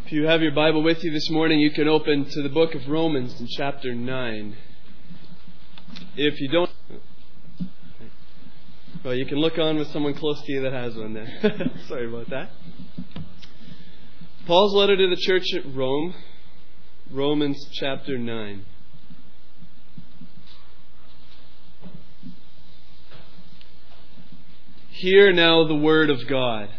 If you have your Bible with you this morning, you can open to the book of Romans in chapter 9. If you don't, well, you can look on with someone close to you that has one there. Sorry about that. Paul's letter to the church at Rome, Romans chapter 9. Hear now the word of God.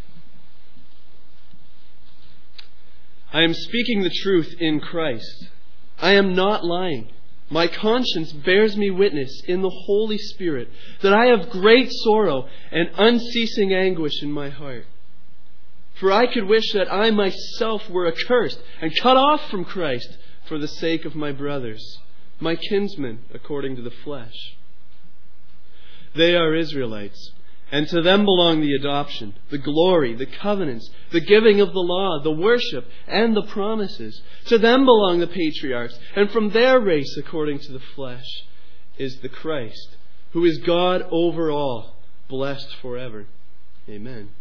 I am speaking the truth in Christ. I am not lying. My conscience bears me witness in the Holy Spirit that I have great sorrow and unceasing anguish in my heart. For I could wish that I myself were accursed and cut off from Christ for the sake of my brothers, my kinsmen according to the flesh. They are Israelites, and to them belong the adoption, the glory, the covenants, the giving of the law, the worship, and the promises. To them belong the patriarchs, and from their race, according to the flesh, is the Christ, who is God over all, blessed forever. Amen.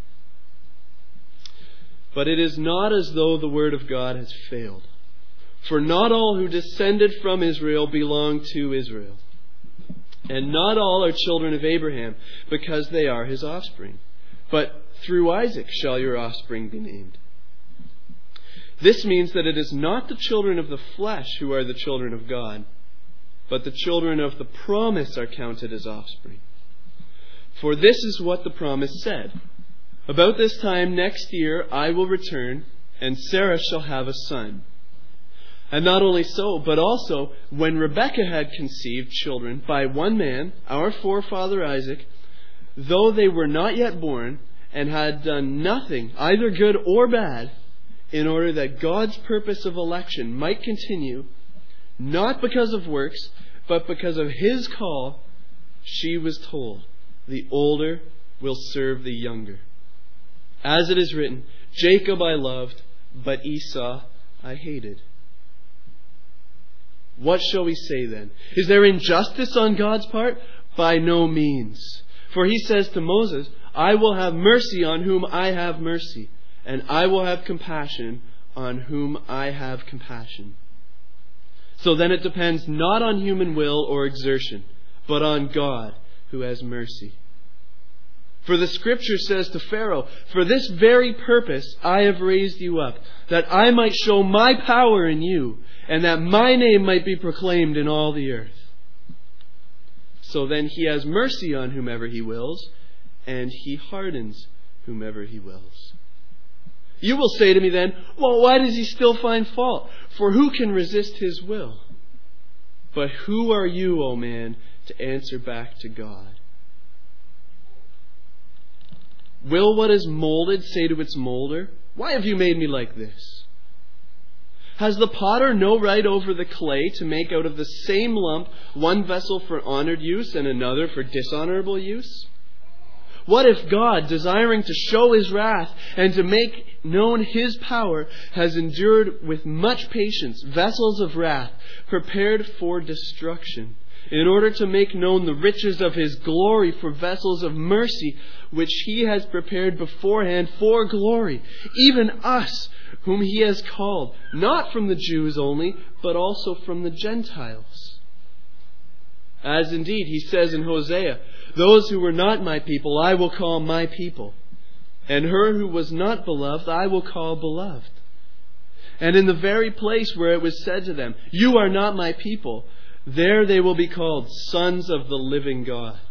But it is not as though the word of God has failed. For not all who descended from Israel belong to Israel. And not all are children of Abraham, because they are his offspring. But through Isaac shall your offspring be named. This means that it is not the children of the flesh who are the children of God, but the children of the promise are counted as offspring. For this is what the promise said. About this time next year I will return, and Sarah shall have a son. And not only so, but also when Rebekah had conceived children by one man, our forefather Isaac, though they were not yet born and had done nothing, either good or bad, in order that God's purpose of election might continue, not because of works, but because of his call, she was told, the older will serve the younger. As it is written, Jacob I loved, but Esau I hated. What shall we say then? Is there injustice on God's part? By no means. For he says to Moses, I will have mercy on whom I have mercy, and I will have compassion on whom I have compassion. So then it depends not on human will or exertion, but on God who has mercy. For the Scripture says to Pharaoh, for this very purpose I have raised you up, that I might show my power in you, and that my name might be proclaimed in all the earth. So then he has mercy on whomever he wills, and he hardens whomever he wills. You will say to me then, well, why does he still find fault? For who can resist his will? But who are you, O man, to answer back to God? Will what is molded say to its molder, why have you made me like this? Has the potter no right over the clay to make out of the same lump one vessel for honored use and another for dishonorable use? What if God, desiring to show his wrath and to make known his power, has endured with much patience vessels of wrath prepared for destruction, in order to make known the riches of his glory for vessels of mercy, which he has prepared beforehand for glory, even us, whom he has called, not from the Jews only, but also from the Gentiles. As indeed he says in Hosea, those who were not my people I will call my people, and her who was not beloved I will call beloved. And in the very place where it was said to them, you are not my people, there they will be called sons of the living God.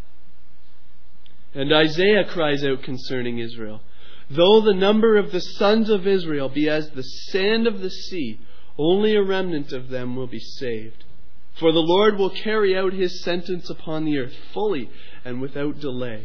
And Isaiah cries out concerning Israel, though the number of the sons of Israel be as the sand of the sea, only a remnant of them will be saved. For the Lord will carry out his sentence upon the earth fully and without delay.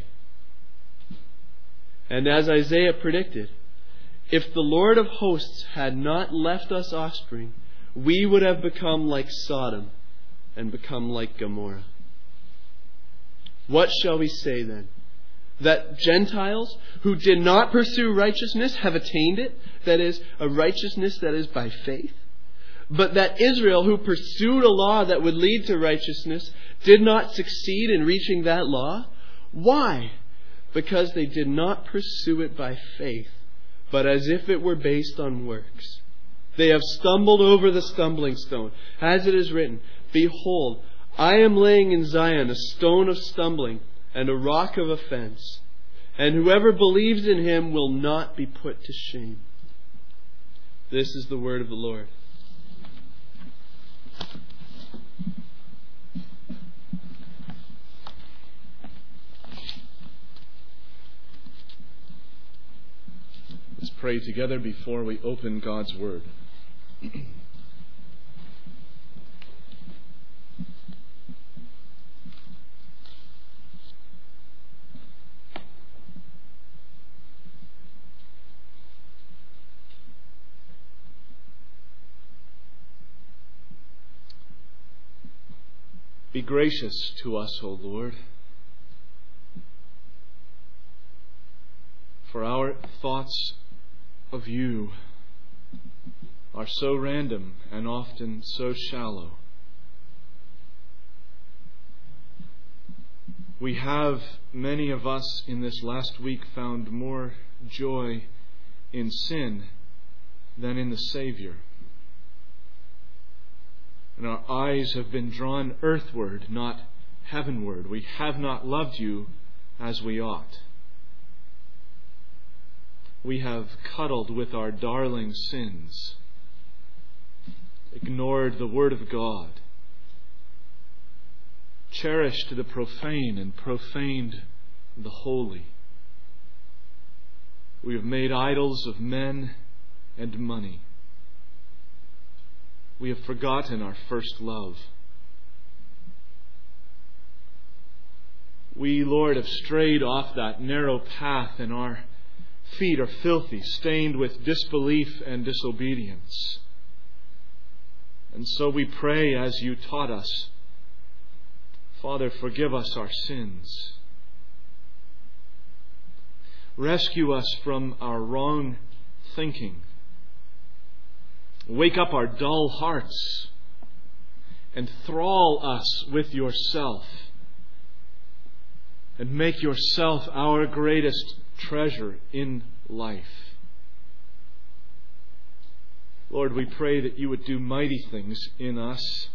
And as Isaiah predicted, if the Lord of hosts had not left us offspring, we would have become like Sodom and become like Gomorrah. What shall we say then? That Gentiles who did not pursue righteousness have attained it, that is, a righteousness that is by faith? But that Israel, who pursued a law that would lead to righteousness, did not succeed in reaching that law? Why? Because they did not pursue it by faith, but as if it were based on works. They have stumbled over the stumbling stone, as it is written, Behold, I am laying in Zion a stone of stumbling and a rock of offense, and whoever believes in Him will not be put to shame. This is the word of the Lord. Let's pray together before we open God's Word. Be gracious to us, O Lord, for our thoughts of You are so random and often so shallow. We have, many of us in this last week, found more joy in sin than in the Savior. And our eyes have been drawn earthward, not heavenward. We have not loved You as we ought. We have cuddled with our darling sins, ignored the Word of God, cherished the profane and profaned the holy. We have made idols of men and money. We have forgotten our first love. We, Lord, have strayed off that narrow path, and our feet are filthy, stained with disbelief and disobedience. And so we pray as You taught us, Father, forgive us our sins. Rescue us from our wrong thinking. Wake up our dull hearts and thrall us with Yourself, and make Yourself our greatest treasure in life. Lord, we pray that You would do mighty things in us,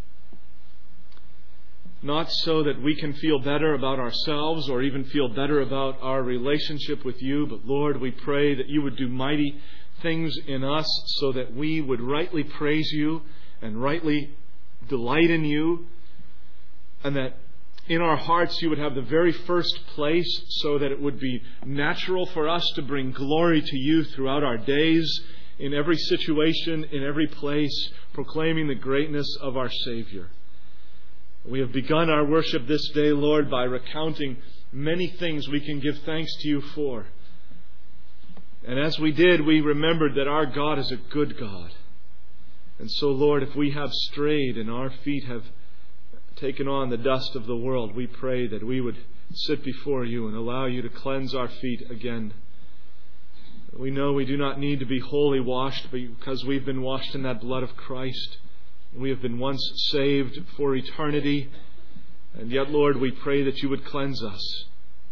not so that we can feel better about ourselves or even feel better about our relationship with You, but Lord, we pray that You would do mighty things in us so that we would rightly praise You and rightly delight in You, and that in our hearts You would have the very first place, so that it would be natural for us to bring glory to You throughout our days, in every situation, in every place, proclaiming the greatness of our Savior. We have begun our worship this day, Lord, by recounting many things we can give thanks to You for. And as we did, we remembered that our God is a good God. And so, Lord, if we have strayed and our feet have taken on the dust of the world, we pray that we would sit before You and allow You to cleanse our feet again. We know we do not need to be wholly washed because we've been washed in that blood of Christ. We have been once saved for eternity. And yet, Lord, we pray that You would cleanse us.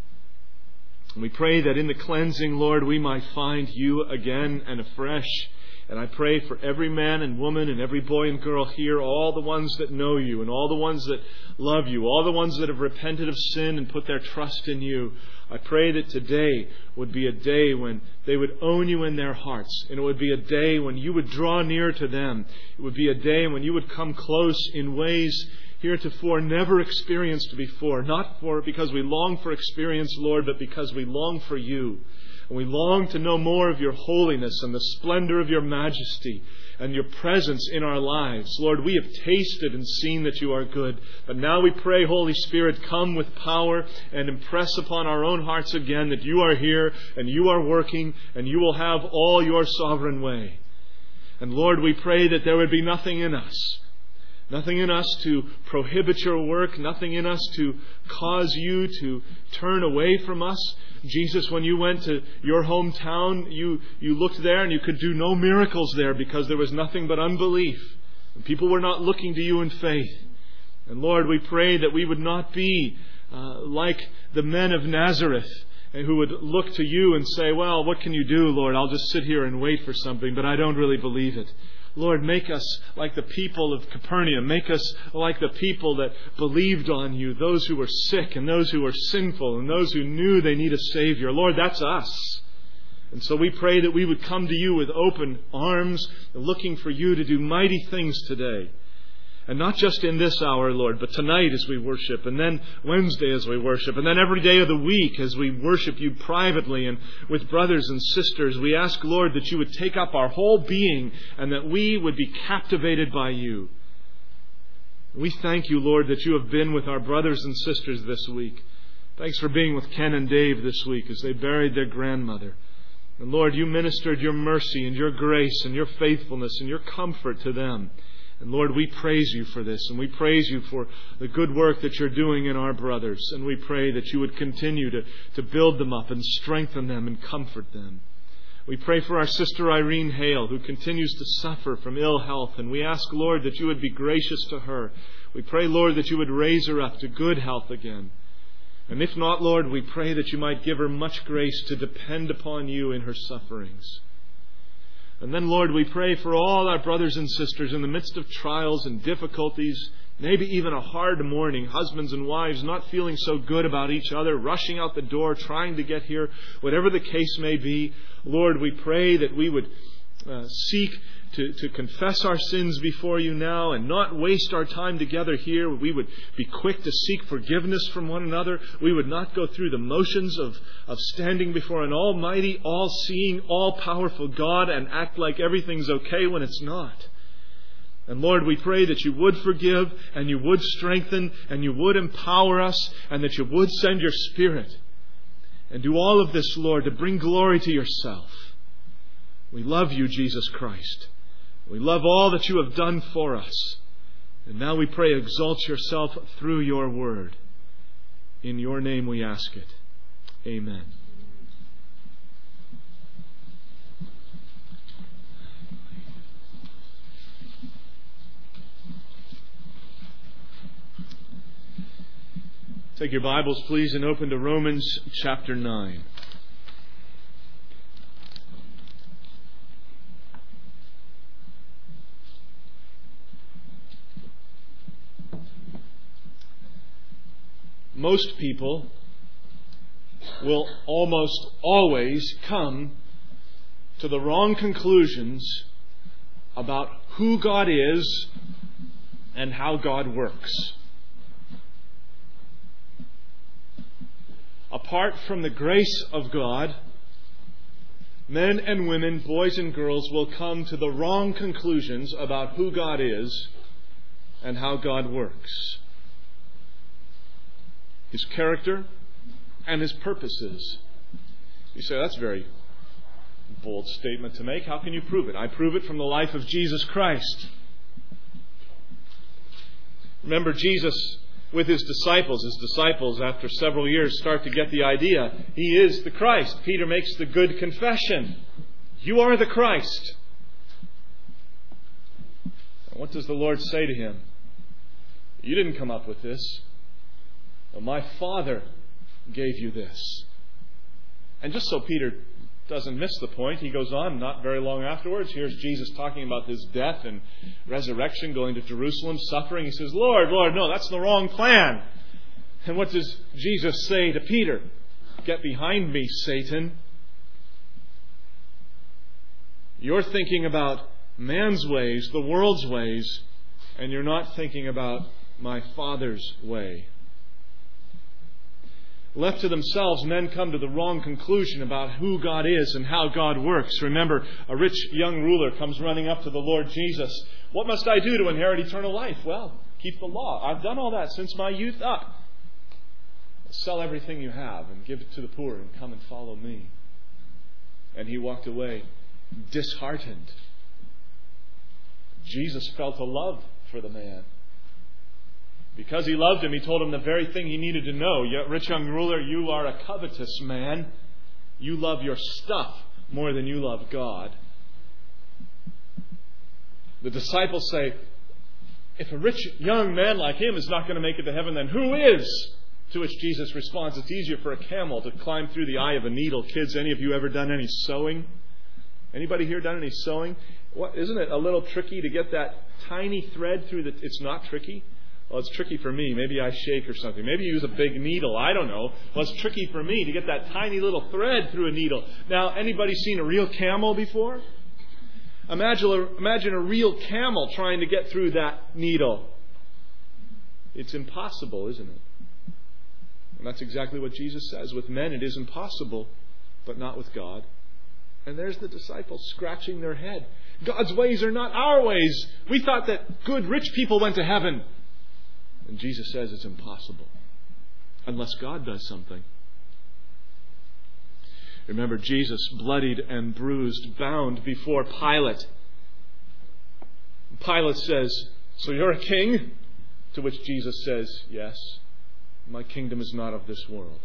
And we pray that in the cleansing, Lord, we might find You again and afresh. And I pray for every man and woman and every boy and girl here, all the ones that know You and all the ones that love You, all the ones that have repented of sin and put their trust in You. I pray that today would be a day when they would own You in their hearts. And it would be a day when You would draw near to them. It would be a day when You would come close in ways heretofore never experienced before. Not because we long for experience, Lord, but because we long for You. And we long to know more of Your holiness and the splendor of Your majesty and Your presence in our lives. Lord, we have tasted and seen that You are good. But now we pray, Holy Spirit, come with power and impress upon our own hearts again that You are here and You are working and You will have all Your sovereign way. And Lord, we pray that there would be nothing in us. Nothing in us to prohibit Your work. Nothing in us to cause You to turn away from us. Jesus, when You went to Your hometown, you looked there and You could do no miracles there because there was nothing but unbelief. People were not looking to You in faith. And Lord, we pray that we would not be like the men of Nazareth who would look to you and say, well, what can you do, Lord? I'll just sit here and wait for something, but I don't really believe it. Lord, make us like the people of Capernaum. Make us like the people that believed on you, those who were sick and those who were sinful and those who knew they need a Savior. Lord, that's us. And so we pray that we would come to you with open arms, looking for you to do mighty things today. And not just in this hour, Lord, but tonight as we worship, and then Wednesday as we worship, and then every day of the week as we worship you privately and with brothers and sisters. We ask, Lord, that you would take up our whole being and that we would be captivated by you. We thank you, Lord, that you have been with our brothers and sisters this week. Thanks for being with Ken and Dave this week as they buried their grandmother. And Lord, you ministered your mercy and your grace and your faithfulness and your comfort to them. And Lord, we praise you for this, and we praise you for the good work that you're doing in our brothers. And we pray that you would continue to build them up and strengthen them and comfort them. We pray for our sister Irene Hale, who continues to suffer from ill health. And we ask, Lord, that you would be gracious to her. We pray, Lord, that you would raise her up to good health again. And if not, Lord, we pray that you might give her much grace to depend upon you in her sufferings. And then, Lord, we pray for all our brothers and sisters in the midst of trials and difficulties, maybe even a hard morning, husbands and wives not feeling so good about each other, rushing out the door, trying to get here, whatever the case may be. Lord, we pray that we would seek to confess our sins before you now and not waste our time together here. We would be quick to seek forgiveness from one another. We would not go through the motions of standing before an almighty, all-seeing, all-powerful God and act like everything's okay when it's not. And Lord, we pray that you would forgive and you would strengthen and you would empower us and that you would send your Spirit. And do all of this, Lord, to bring glory to yourself. We love you, Jesus Christ. We love all that you have done for us. And now we pray, exalt yourself through your word. In your name we ask it. Amen. Take your Bibles, please, and open to Romans chapter 9. Most people will almost always come to the wrong conclusions about who God is and how God works. Apart from the grace of God, men and women, boys and girls will come to the wrong conclusions about who God is and how God works. His character and His purposes. You say, that's a very bold statement to make. How can you prove it? I prove it from the life of Jesus Christ. Remember Jesus with His disciples. His disciples, after several years, start to get the idea. He is the Christ. Peter makes the good confession. You are the Christ. And what does the Lord say to him? You didn't come up with this. My Father gave you this. And just so Peter doesn't miss the point, he goes on not very long afterwards. Here's Jesus talking about His death and resurrection, going to Jerusalem, suffering. He says, Lord, Lord, no, that's the wrong plan. And what does Jesus say to Peter? Get behind me, Satan. You're thinking about man's ways, the world's ways, and you're not thinking about my Father's way. Left to themselves, men come to the wrong conclusion about who God is and how God works. Remember, a rich young ruler comes running up to the Lord Jesus. What must I do to inherit eternal life? Well, keep the law. I've done all that since my youth up. Sell everything you have and give it to the poor and come and follow me. And he walked away disheartened. Jesus felt a love for the man. Because he loved him, he told him the very thing he needed to know. Rich young ruler, you are a covetous man. You love your stuff more than you love God. The disciples say, if a rich young man like him is not going to make it to heaven, then who is? To which Jesus responds, it's easier for a camel to climb through the eye of a needle. Kids, any of you ever done any sewing? Anybody here done any sewing? Isn't it a little tricky to get that tiny thread through the... It's not tricky? Well, it's tricky for me. Maybe I shake or something. Maybe you use a big needle. I don't know. Well, it's tricky for me to get that tiny little thread through a needle. Now, anybody seen a real camel before? Imagine a real camel trying to get through that needle. It's impossible, isn't it? And that's exactly what Jesus says. With men it is impossible, but not with God. And there's the disciples scratching their head. God's ways are not our ways. We thought that good, rich people went to heaven. And Jesus says it's impossible. Unless God does something. Remember, Jesus, bloodied and bruised, bound before Pilate. Pilate says, "So you're a king?" To which Jesus says, "Yes, my kingdom is not of this world."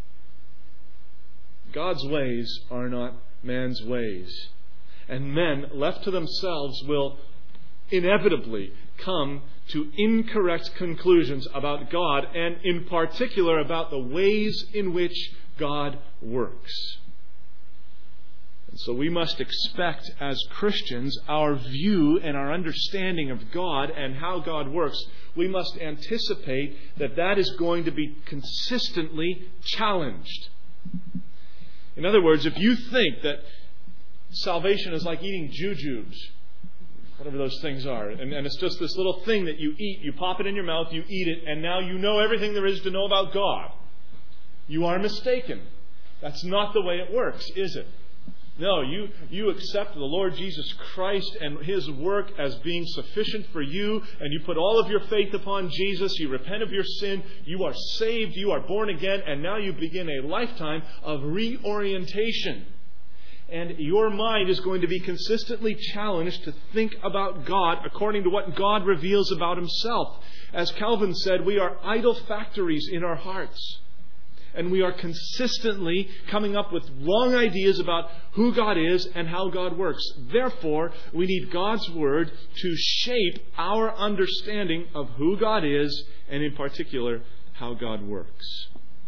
God's ways are not man's ways. And men, left to themselves, will inevitably come to incorrect conclusions about God, and in particular about the ways in which God works. And so we must expect as Christians our view and our understanding of God and how God works. We must anticipate that is going to be consistently challenged. In other words, if you think that salvation is like eating jujubes, whatever those things are, and it's just this little thing that you eat, you pop it in your mouth, you eat it, and now you know everything there is to know about God, you are mistaken. That's not the way it works, is it? No, you accept the Lord Jesus Christ and His work as being sufficient for you, and you put all of your faith upon Jesus, you repent of your sin, you are saved, you are born again, and now you begin a lifetime of reorientation. And your mind is going to be consistently challenged to think about God according to what God reveals about Himself. As Calvin said, we are idol factories in our hearts. And we are consistently coming up with wrong ideas about who God is and how God works. Therefore, we need God's Word to shape our understanding of who God is and in particular how God works.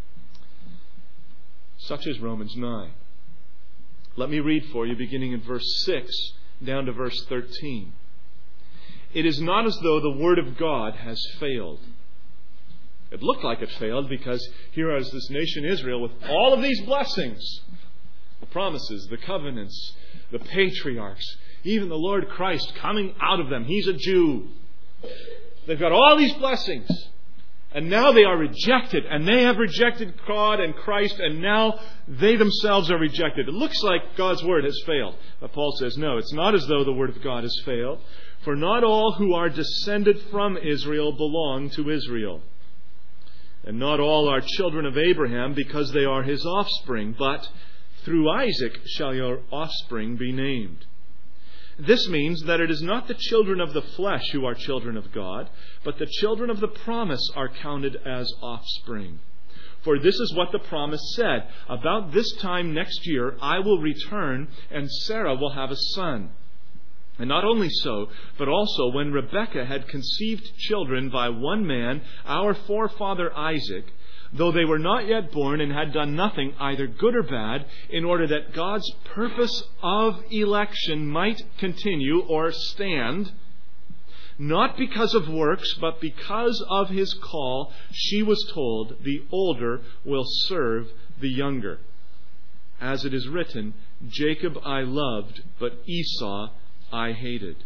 Such is Romans 9. Let me read for you beginning in verse 6 down to verse 13. It is not as though the Word of God has failed. It looked like it failed because here is this nation Israel with all of these blessings. The promises, the covenants, the patriarchs, even the Lord Christ coming out of them. He's a Jew. They've got all these blessings. And now they are rejected. And they have rejected God and Christ. And now they themselves are rejected. It looks like God's Word has failed. But Paul says, no, it's not as though the Word of God has failed. For not all who are descended from Israel belong to Israel. And not all are children of Abraham because they are his offspring, but through Isaac shall your offspring be named. This means that it is not the children of the flesh who are children of God, but the children of the promise are counted as offspring. For this is what the promise said, about this time next year I will return, and Sarah will have a son. And not only so, but also when Rebekah had conceived children by one man, our forefather Isaac, though they were not yet born and had done nothing, either good or bad, in order that God's purpose of election might continue or stand, not because of works, but because of His call, she was told, the older will serve the younger. As it is written, Jacob I loved, but Esau I hated.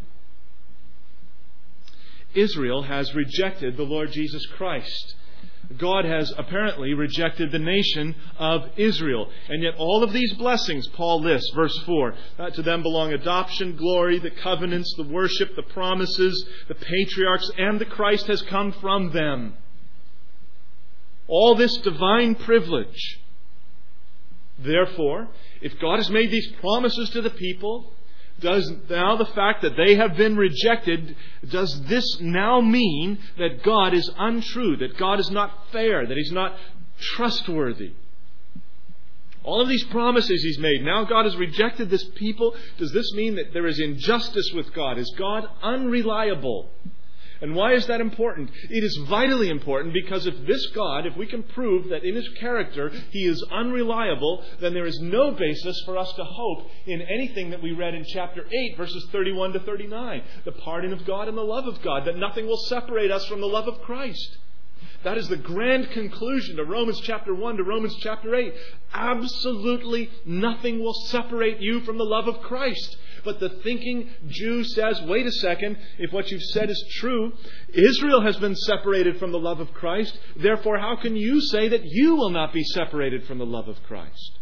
Israel has rejected the Lord Jesus Christ. God has apparently rejected the nation of Israel. And yet all of these blessings, Paul lists, verse 4, to them belong adoption, glory, the covenants, the worship, the promises, the patriarchs, and the Christ has come from them. All this divine privilege. Therefore, if God has made these promises to the people, does now the fact that they have been rejected, does this now mean that God is untrue, that God is not fair, that He's not trustworthy? All of these promises He's made, now God has rejected this people. Does this mean that there is injustice with God? Is God unreliable? And why is that important? It is vitally important because if this God, if we can prove that in His character He is unreliable, then there is no basis for us to hope in anything that we read in chapter 8, verses 31 to 39. The pardon of God and the love of God, that nothing will separate us from the love of Christ. That is the grand conclusion to Romans chapter 1 to Romans chapter 8. Absolutely nothing will separate you from the love of Christ. But the thinking Jew says, wait a second, if what you've said is true, Israel has been separated from the love of Christ. Therefore, how can you say that you will not be separated from the love of Christ?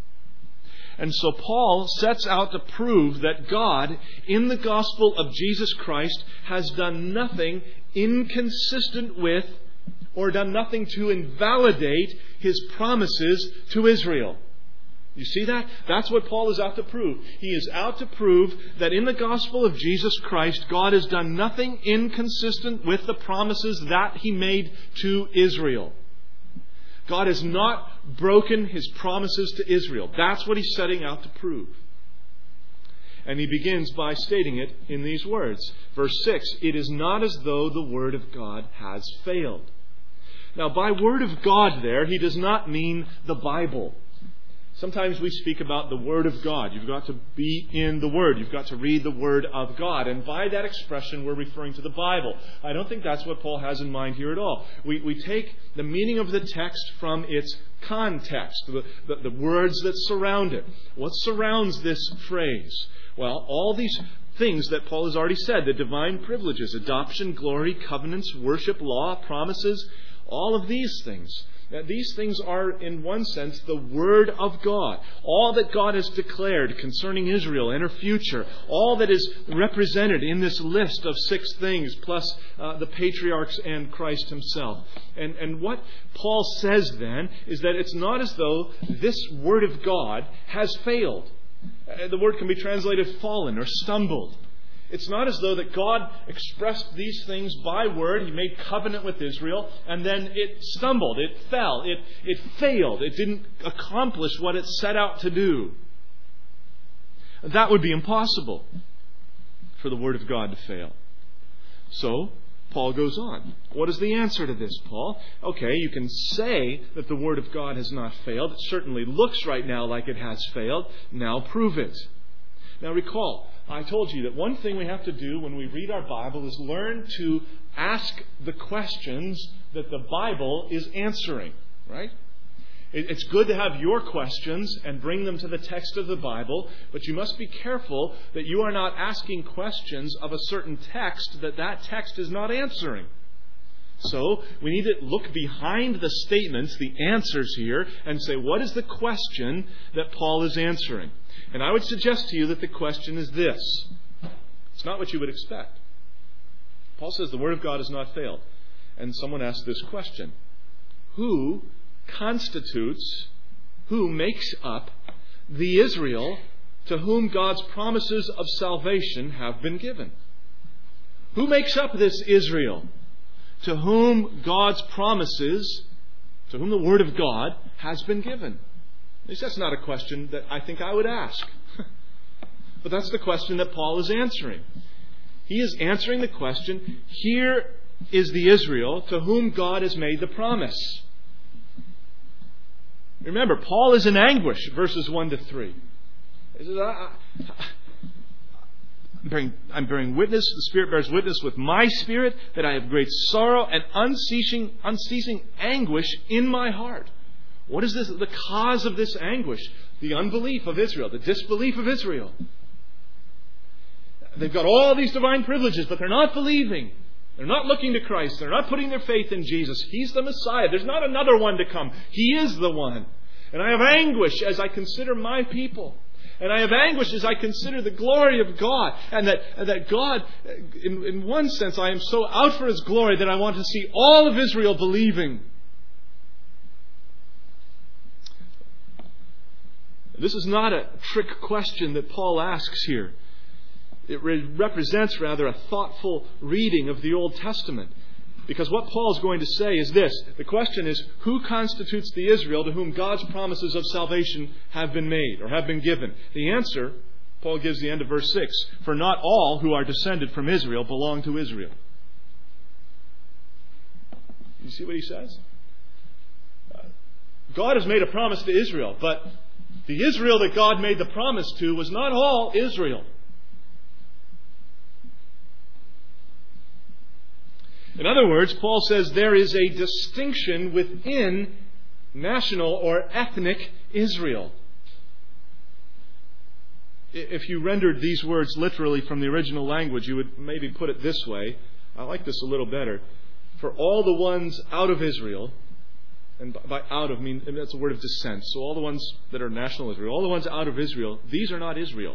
And so Paul sets out to prove that God, in the gospel of Jesus Christ, has done nothing inconsistent with or done nothing to invalidate His promises to Israel. You see that? That's what Paul is out to prove. He is out to prove that in the gospel of Jesus Christ, God has done nothing inconsistent with the promises that He made to Israel. God has not broken His promises to Israel. That's what he's setting out to prove. And he begins by stating it in these words. Verse 6, it is not as though the word of God has failed. Now, by word of God there, he does not mean the Bible. Sometimes we speak about the Word of God. You've got to be in the Word. You've got to read the Word of God. And by that expression, we're referring to the Bible. I don't think that's what Paul has in mind here at all. We take the meaning of the text from its context, the words that surround it. What surrounds this phrase? Well, all these things that Paul has already said, the divine privileges, adoption, glory, covenants, worship, law, promises, all of these things. Now, these things are, in one sense, the Word of God. All that God has declared concerning Israel and her future. All that is represented in this list of 6 things, plus the patriarchs and Christ Himself. And what Paul says then is that it's not as though this Word of God has failed. The word can be translated fallen or stumbled. It's not as though that God expressed these things by word. He made covenant with Israel, and then it stumbled, it fell, it failed. It didn't accomplish what it set out to do. That would be impossible for the Word of God to fail. So, Paul goes on. What is the answer to this, Paul? Okay, you can say that the Word of God has not failed. It certainly looks right now like it has failed. Now prove it. Now recall, I told you that one thing we have to do when we read our Bible is learn to ask the questions that the Bible is answering, right? It's good to have your questions and bring them to the text of the Bible, but you must be careful that you are not asking questions of a certain text that text is not answering. So, we need to look behind the statements, the answers here, and say, what is the question that Paul is answering? And I would suggest to you that the question is this. It's not what you would expect. Paul says the Word of God has not failed. And someone asks this question. Who makes up the Israel to whom God's promises of salvation have been given? Who makes up this Israel to whom God's promises, to whom the Word of God has been given? At least that's not a question that I think I would ask. But that's the question that Paul is answering. He is answering the question, here is the Israel to whom God has made the promise. Remember, Paul is in anguish, verses 1 to 3. He says, I'm bearing witness, the Spirit bears witness with my spirit that I have great sorrow and unceasing anguish in my heart. What is this? The cause of this anguish? The unbelief of Israel, the disbelief of Israel. They've got all these divine privileges, but they're not believing. They're not looking to Christ. They're not putting their faith in Jesus. He's the Messiah. There's not another one to come. He is the one. And I have anguish as I consider my people. And I have anguish as I consider the glory of God. And that God, in one sense, I am so out for His glory that I want to see all of Israel believing. This is not a trick question that Paul asks here. It represents, rather, a thoughtful reading of the Old Testament. Because what Paul is going to say is this. The question is, who constitutes the Israel to whom God's promises of salvation have been made or have been given? The answer, Paul gives the end of verse 6. For not all who are descended from Israel belong to Israel. You see what he says? God has made a promise to Israel, but the Israel that God made the promise to was not all Israel. In other words, Paul says there is a distinction within national or ethnic Israel. If you rendered these words literally from the original language, you would maybe put it this way. I like this a little better. For all the ones out of Israel, and by out of, that's a word of descent. So all the ones that are national Israel, all the ones out of Israel, these are not Israel.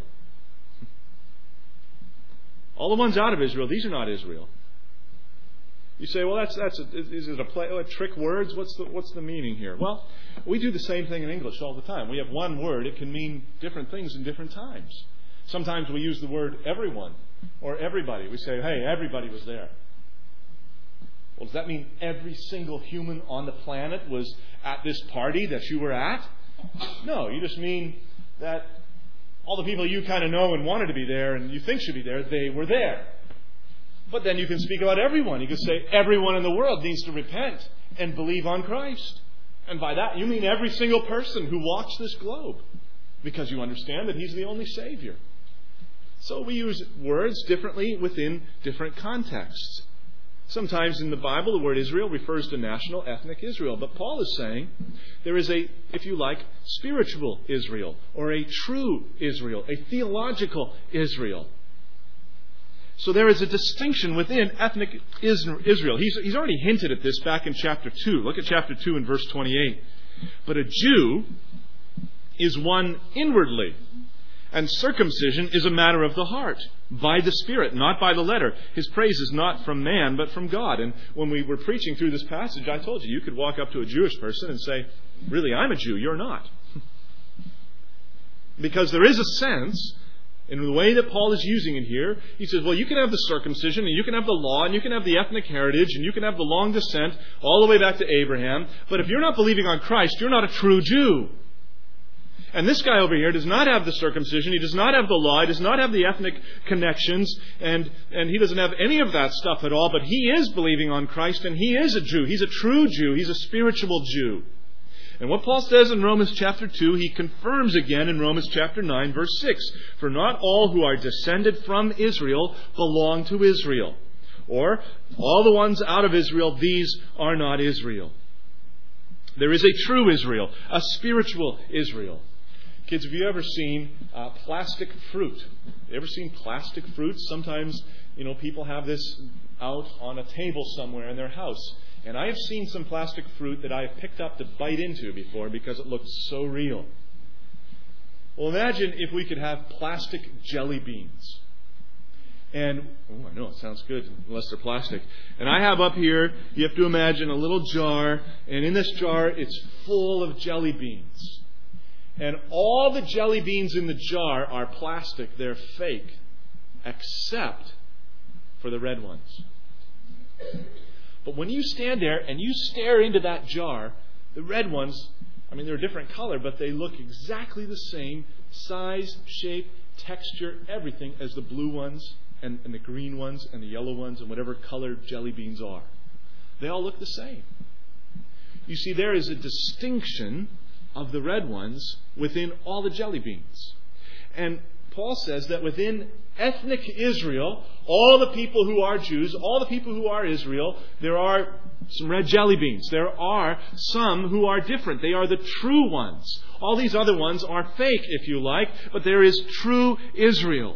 All the ones out of Israel, these are not Israel. You say, well, is it a trick words? What's the meaning here? Well, we do the same thing in English all the time. We have one word. It can mean different things in different times. Sometimes we use the word everyone or everybody. We say, hey, everybody was there. Well, does that mean every single human on the planet was at this party that you were at? No, you just mean that all the people you kind of know and wanted to be there and you think should be there, they were there. But then you can speak about everyone. You can say everyone in the world needs to repent and believe on Christ. And by that you mean every single person who walks this globe, because you understand that He's the only Savior. So we use words differently within different contexts. Sometimes in the Bible, the word Israel refers to national, ethnic Israel. But Paul is saying there is a, if you like, spiritual Israel, or a true Israel, a theological Israel. So there is a distinction within ethnic Israel. He's already hinted at this back in chapter 2. Look at chapter 2 and verse 28. But a Jew is one inwardly, and circumcision is a matter of the heart, by the Spirit, not by the letter. His praise is not from man, but from God. And when we were preaching through this passage, I told you could walk up to a Jewish person and say, really, I'm a Jew, you're not. Because there is a sense, in the way that Paul is using it here, he says, well, you can have the circumcision, and you can have the law, and you can have the ethnic heritage, and you can have the long descent all the way back to Abraham, but if you're not believing on Christ, you're not a true Jew. And this guy over here does not have the circumcision, he does not have the law, he does not have the ethnic connections, and he doesn't have any of that stuff at all, but he is believing on Christ, and he is a Jew. He's a true Jew. He's a spiritual Jew. And what Paul says in Romans chapter 2, he confirms again in Romans chapter 9, verse 6. For not all who are descended from Israel belong to Israel. Or, all the ones out of Israel, these are not Israel. There is a true Israel, a spiritual Israel. Kids, have you ever seen plastic fruit? You ever seen plastic fruit? Sometimes, people have this out on a table somewhere in their house. And I have seen some plastic fruit that I have picked up to bite into before because it looked so real. Well, imagine if we could have plastic jelly beans. And, I know it sounds good unless they're plastic. And I have up here, you have to imagine a little jar. And in this jar, it's full of jelly beans. And all the jelly beans in the jar are plastic. They're fake. Except for the red ones. But when you stand there and you stare into that jar, the red ones, they're a different color, but they look exactly the same size, shape, texture, everything as the blue ones and the green ones and the yellow ones and whatever color jelly beans are. They all look the same. You see, there is a distinction of the red ones within all the jelly beans. And Paul says that within ethnic Israel, all the people who are Jews, all the people who are Israel, there are some red jelly beans. There are some who are different. They are the true ones. All these other ones are fake, if you like, but there is true Israel.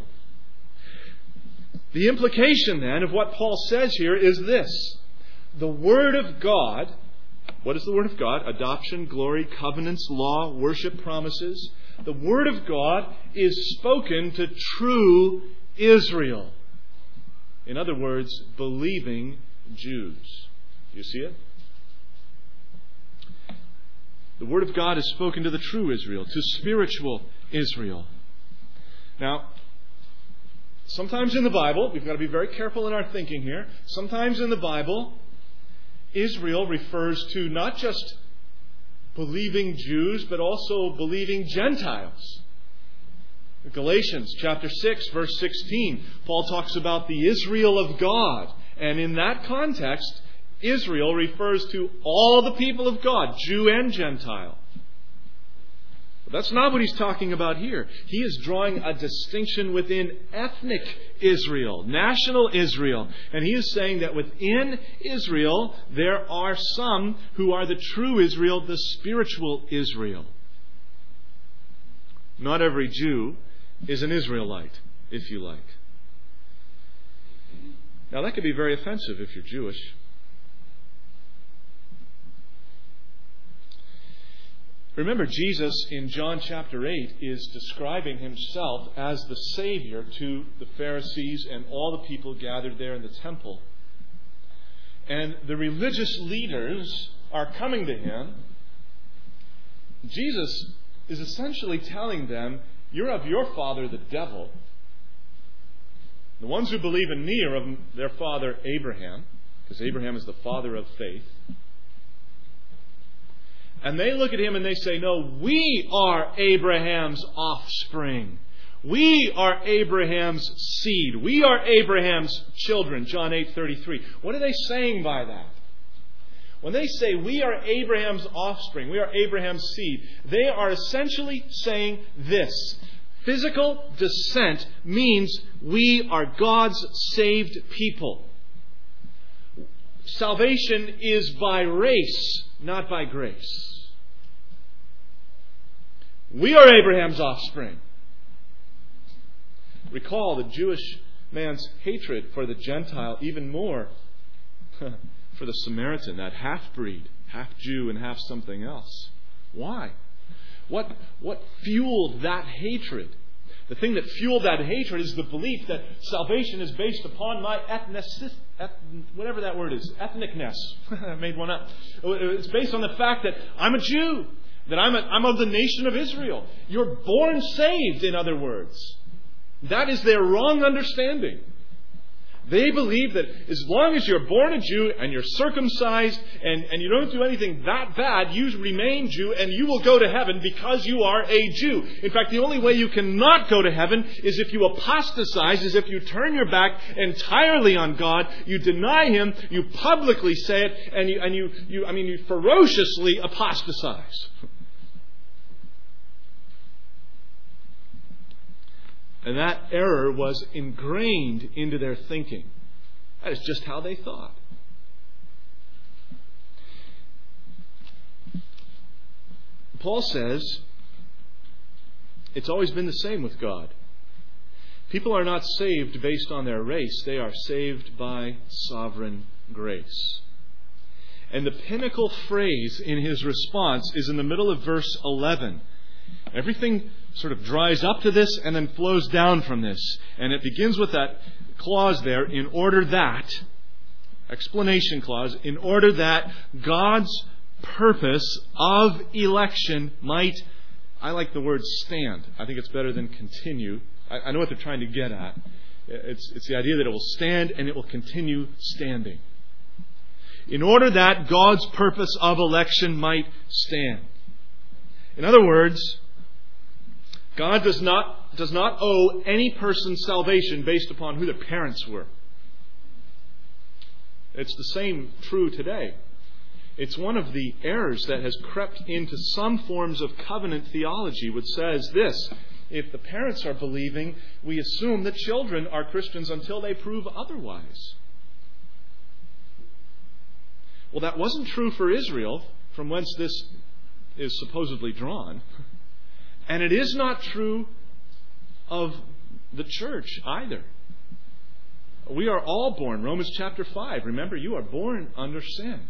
The implication then of what Paul says here is this. The Word of God, what is the Word of God? Adoption, glory, covenants, law, worship, promises. The Word of God is spoken to true Israel. In other words, believing Jews. Do you see it? The Word of God is spoken to the true Israel, to spiritual Israel. Now, sometimes in the Bible, we've got to be very careful in our thinking here. Sometimes in the Bible, Israel refers to not just believing Jews, but also believing Gentiles. In Galatians chapter 6, verse 16, Paul talks about the Israel of God. And in that context, Israel refers to all the people of God, Jew and Gentile. But that's not what he's talking about here. He is drawing a distinction within ethnic Israel, national Israel. And he is saying that within Israel, there are some who are the true Israel, the spiritual Israel. Not every Jew is an Israelite, if you like. Now, that could be very offensive if you're Jewish. Remember, Jesus in John chapter 8 is describing himself as the Savior to the Pharisees and all the people gathered there in the temple. And the religious leaders are coming to him. Jesus is essentially telling them, you're of your father, the devil. The ones who believe in me are of their father, Abraham, because Abraham is the father of faith. And they look at him and they say, no, we are Abraham's offspring. We are Abraham's seed. We are Abraham's children. John 8:33. What are they saying by that? When they say we are Abraham's offspring, we are Abraham's seed, they are essentially saying this. Physical descent means we are God's saved people. Salvation is by race, not by grace. We are Abraham's offspring. Recall the Jewish man's hatred for the Gentile, even more for the Samaritan, that half-breed, half Jew and half something else. Why? What fueled that hatred? The thing that fueled that hatred is the belief that salvation is based upon my whatever that word is, ethnicness. I made one up. It's based on the fact that I'm a Jew, that I'm of the nation of Israel. You're born saved, in other words. That is their wrong understanding. They believe that as long as you're born a Jew and you're circumcised and you don't do anything that bad, you remain Jew and you will go to heaven because you are a Jew. In fact, the only way you cannot go to heaven is if you apostatize, is if you turn your back entirely on God, you deny Him, you publicly say it, and you ferociously apostatize. And that error was ingrained into their thinking. That is just how they thought. Paul says it's always been the same with God. People are not saved based on their race. They are saved by sovereign grace. And the pinnacle phrase in his response is in the middle of verse 11. Everything sort of dries up to this and then flows down from this. And it begins with that clause there, in order that, explanation clause, in order that God's purpose of election might, I like the word stand. I think it's better than continue. I know what they're trying to get at. It's the idea that it will stand and it will continue standing. In order that God's purpose of election might stand. In other words, God does not owe any person salvation based upon who their parents were. It's the same true today. It's one of the errors that has crept into some forms of covenant theology, which says this: if the parents are believing, we assume that children are Christians until they prove otherwise. Well, that wasn't true for Israel, from whence this is supposedly drawn. And it is not true of the church either. We are all born. Romans chapter 5. Remember, you are born under sin.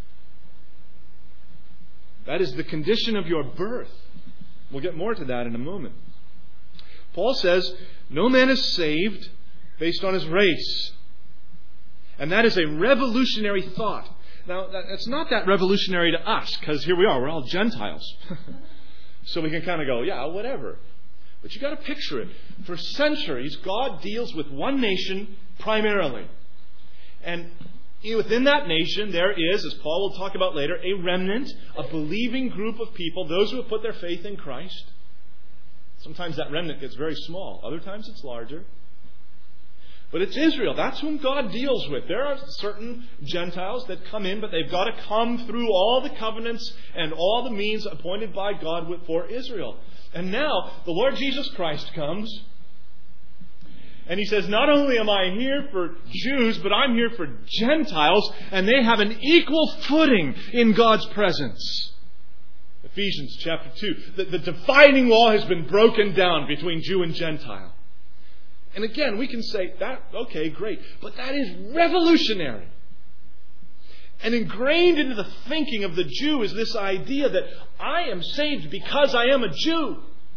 That is the condition of your birth. We'll get more to that in a moment. Paul says, no man is saved based on his race. And that is a revolutionary thought. Now, it's not that revolutionary to us, because here we are, we're all Gentiles. So we can kind of go, yeah, whatever. But you've got to picture it. For centuries, God deals with one nation primarily. And within that nation, there is, as Paul will talk about later, a remnant, a believing group of people, those who have put their faith in Christ. Sometimes that remnant gets very small. Other times it's larger. But it's Israel. That's whom God deals with. There are certain Gentiles that come in, but they've got to come through all the covenants and all the means appointed by God for Israel. And now the Lord Jesus Christ comes, and He says, not only am I here for Jews, but I'm here for Gentiles, and they have an equal footing in God's presence. Ephesians chapter 2. The dividing wall has been broken down between Jew and Gentile. And again, we can say, that, okay, great. But that is revolutionary. And ingrained into the thinking of the Jew is this idea that I am saved because I am a Jew.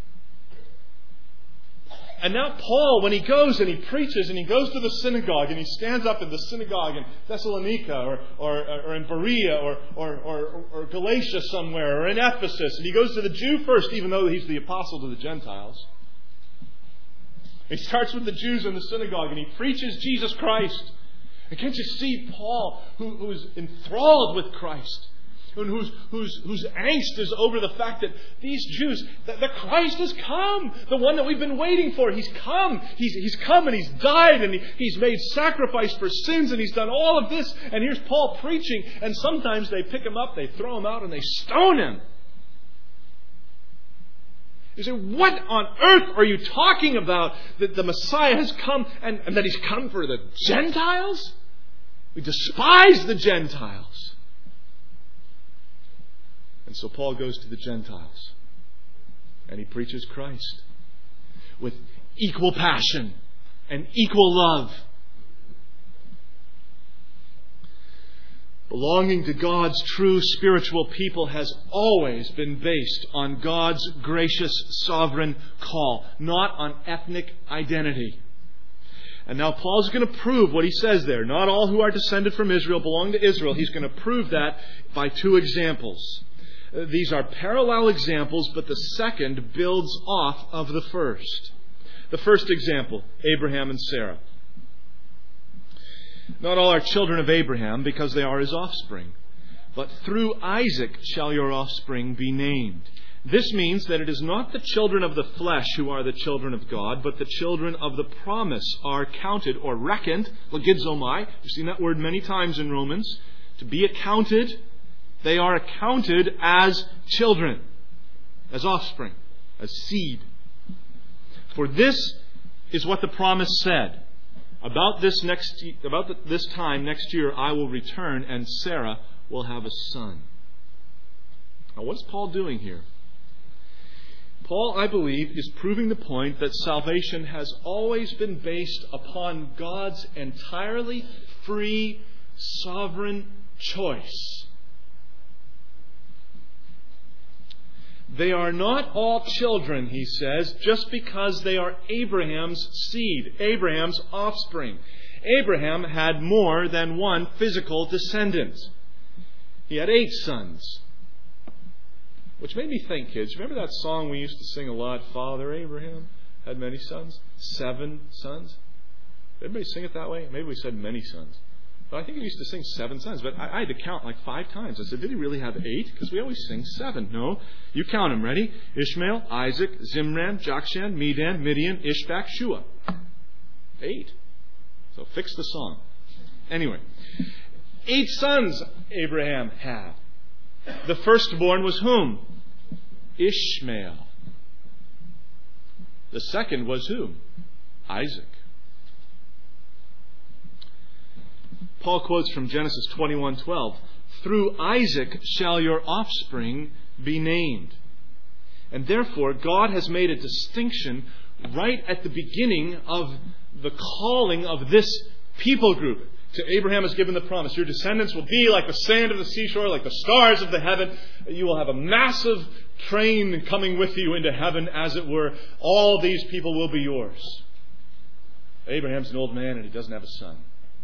And now Paul, when he goes and he preaches and he goes to the synagogue and he stands up in the synagogue in Thessalonica or in Berea or Galatia somewhere or in Ephesus, and he goes to the Jew first, even though he's the apostle to the Gentiles. He starts with the Jews in the synagogue and he preaches Jesus Christ. And can't you see Paul, who's enthralled with Christ, and whose angst is over the fact that these Jews, that Christ has come, the one that we've been waiting for. He's come. He's come and He's died and He's made sacrifice for sins and He's done all of this. And here's Paul preaching, and sometimes they pick Him up, they throw Him out, and they stone Him. You say, what on earth are you talking about? That the Messiah has come and that He's come for the Gentiles? We despise the Gentiles. And so Paul goes to the Gentiles and he preaches Christ with equal passion and equal love. Belonging to God's true spiritual people has always been based on God's gracious sovereign call, not on ethnic identity. And now Paul's going to prove what he says there. Not all who are descended from Israel belong to Israel. He's going to prove that by two examples. These are parallel examples, but the second builds off of the first. The first example, Abraham and Sarah. Not all are children of Abraham because they are his offspring, but through Isaac shall your offspring be named. This means that it is not the children of the flesh who are the children of God, but the children of the promise are counted or reckoned, logizomai. We've seen that word many times in Romans. To be accounted, they are accounted as children, as offspring, as seed. For this is what the promise said. About this time next year I will return and Sarah will have a son. Now what is Paul doing here? Paul, I believe, is proving the point that salvation has always been based upon God's entirely free, sovereign choice. They are not all children, he says, just because they are Abraham's seed, Abraham's offspring. Abraham had more than one physical descendant. He had 8 sons. Which made me think, kids, remember that song we used to sing a lot, Father Abraham had many sons? 7 sons? Did everybody sing it that way? Maybe we said many sons. But I think we used to sing 7 sons. But I had to count like 5 times. I said, did he really have 8? Because we always sing 7. No. You count them. Ready? Ishmael, Isaac, Zimran, Jokshan, Medan, Midian, Ishbak, Shua. 8. So fix the song. Anyway. 8 sons Abraham had. The firstborn was whom? Ishmael. The second was whom? Isaac. Paul quotes from Genesis 21:12. Through Isaac shall your offspring be named. And therefore, God has made a distinction right at the beginning of the calling of this people group. To Abraham is given the promise. Your descendants will be like the sand of the seashore, like the stars of the heaven. You will have a massive train coming with you into heaven, as it were. All these people will be yours. Abraham's an old man and he doesn't have a son.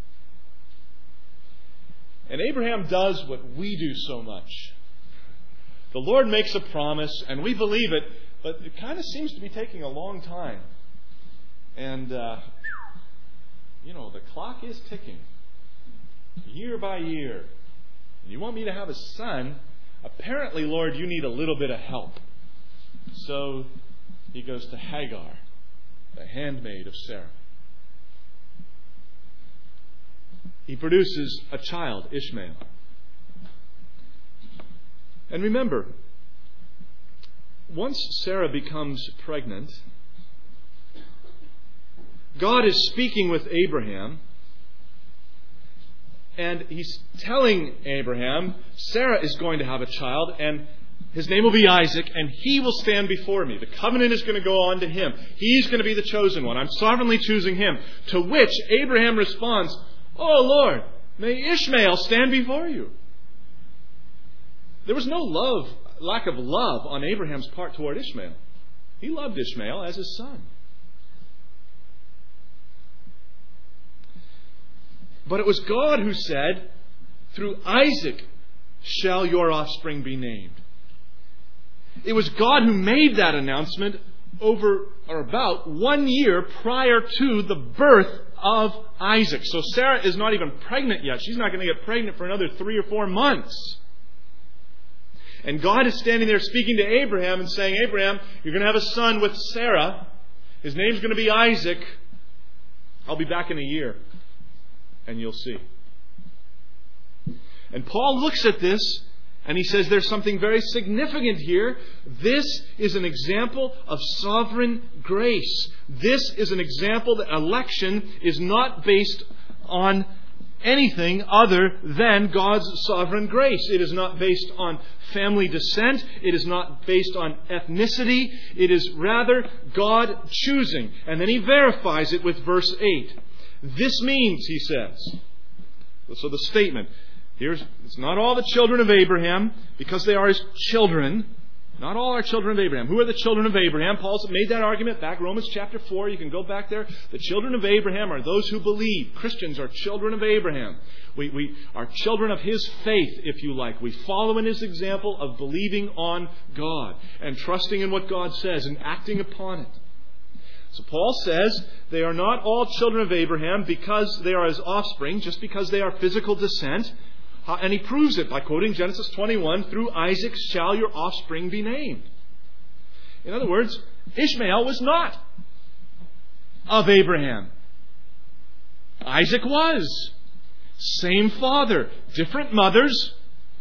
And Abraham does what we do so much. The Lord makes a promise and we believe it, but it kind of seems to be taking a long time. And, the clock is ticking. Year by year. And you want me to have a son? Apparently, Lord, you need a little bit of help. So he goes to Hagar, the handmaid of Sarah. he produces a child, Ishmael. And remember, once Sarah becomes pregnant, God is speaking with Abraham, and He's telling Abraham, Sarah is going to have a child, and his name will be Isaac, and he will stand before me. The covenant is going to go on to him. He's going to be the chosen one. I'm sovereignly choosing him. To which Abraham responds, "Oh Lord, may Ishmael stand before you." There was no lack of love on Abraham's part toward Ishmael. He loved Ishmael as his son. But it was God who said, "Through Isaac shall your offspring be named." It was God who made that announcement over or about 1 year prior to the birth of Isaac. So Sarah is not even pregnant yet. She's not going to get pregnant for another 3 or 4 months. And God is standing there speaking to Abraham and saying, "Abraham, you're going to have a son with Sarah. His name's going to be Isaac. I'll be back in a year, and you'll see." And Paul looks at this, and he says there's something very significant here. This is an example of sovereign grace. This is an example that election is not based on anything other than God's sovereign grace. It is not based on family descent. It is not based on ethnicity. It is rather God choosing. And then he verifies it with verse 8. This means, he says, so the statement, it's not all the children of Abraham, because they are his children. Not all are children of Abraham. Who are the children of Abraham? Paul made that argument back Romans chapter 4. You can go back there. The children of Abraham are those who believe. Christians are children of Abraham. We are children of his faith, if you like. We follow in his example of believing on God and trusting in what God says and acting upon it. So Paul says they are not all children of Abraham because they are his offspring, just because they are physical descent. And he proves it by quoting Genesis 21, "Through Isaac shall your offspring be named." In other words, Ishmael was not of Abraham. Isaac was. Same father, different mothers.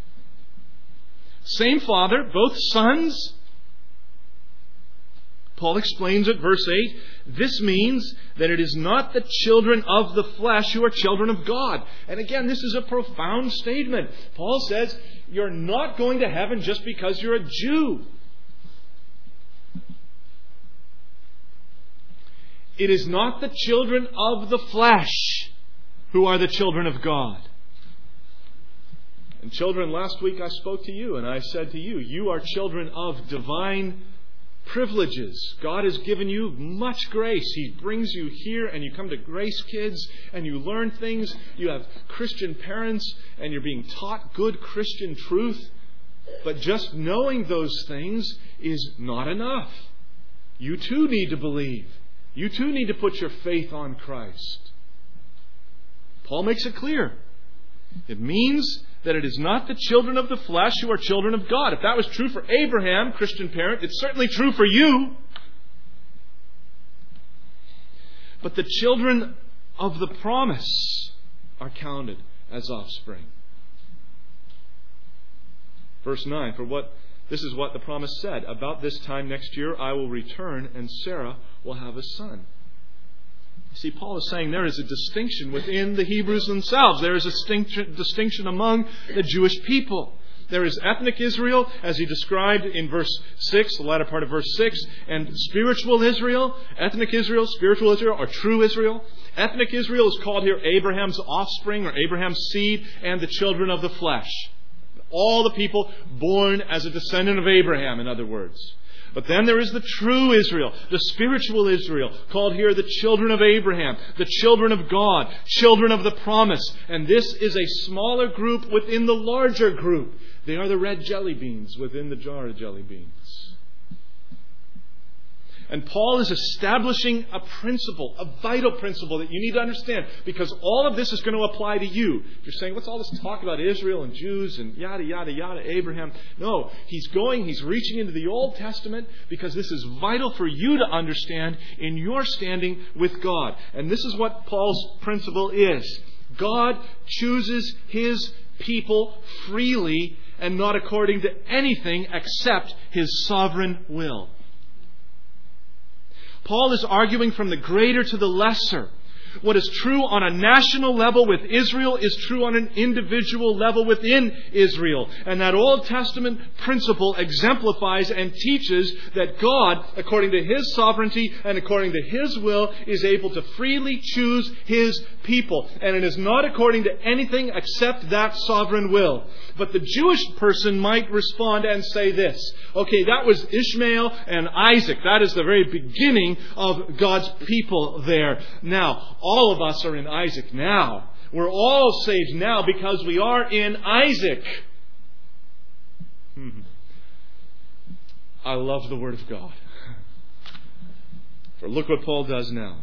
Same father, both sons. Paul explains it, verse 8, "This means that it is not the children of the flesh who are children of God." And again, this is a profound statement. Paul says, you're not going to heaven just because you're a Jew. It is not the children of the flesh who are the children of God. And children, last week I spoke to you and I said to you, you are children of divine privileges. God has given you much grace. He brings you here and you come to Grace Kids and you learn things. You have Christian parents and you're being taught good Christian truth. But just knowing those things is not enough. You too need to believe. You too need to put your faith on Christ. Paul makes it clear. It means that it is not the children of the flesh who are children of God. If that was true for Abraham, Christian parent, it's certainly true for you. But the children of the promise are counted as offspring. Verse 9, this is what the promise said. "About this time next year I will return and Sarah will have a son." See, Paul is saying there is a distinction within the Hebrews themselves. There is a distinction among the Jewish people. There is ethnic Israel, as he described in verse 6, the latter part of verse 6, and spiritual Israel. Ethnic Israel, spiritual Israel, or true Israel. Ethnic Israel is called here Abraham's offspring or Abraham's seed and the children of the flesh. All the people born as a descendant of Abraham, in other words. But then there is the true Israel, the spiritual Israel, called here the children of Abraham, the children of God, children of the promise. And this is a smaller group within the larger group. They are the red jelly beans within the jar of jelly beans. And Paul is establishing a principle, a vital principle that you need to understand, because all of this is going to apply to you. If you're saying, what's all this talk about Israel and Jews and yada, yada, yada, Abraham? No, he's reaching into the Old Testament because this is vital for you to understand in your standing with God. And this is what Paul's principle is. God chooses His people freely and not according to anything except His sovereign will. Paul is arguing from the greater to the lesser. What is true on a national level with Israel is true on an individual level within Israel. And that Old Testament principle exemplifies and teaches that God, according to His sovereignty and according to His will, is able to freely choose His people. And it is not according to anything except that sovereign will. But the Jewish person might respond and say this: okay, that was Ishmael and Isaac. That is the very beginning of God's people there. Now, all of us are in Isaac now. We're all saved now because we are in Isaac. I love the Word of God. For look what Paul does now.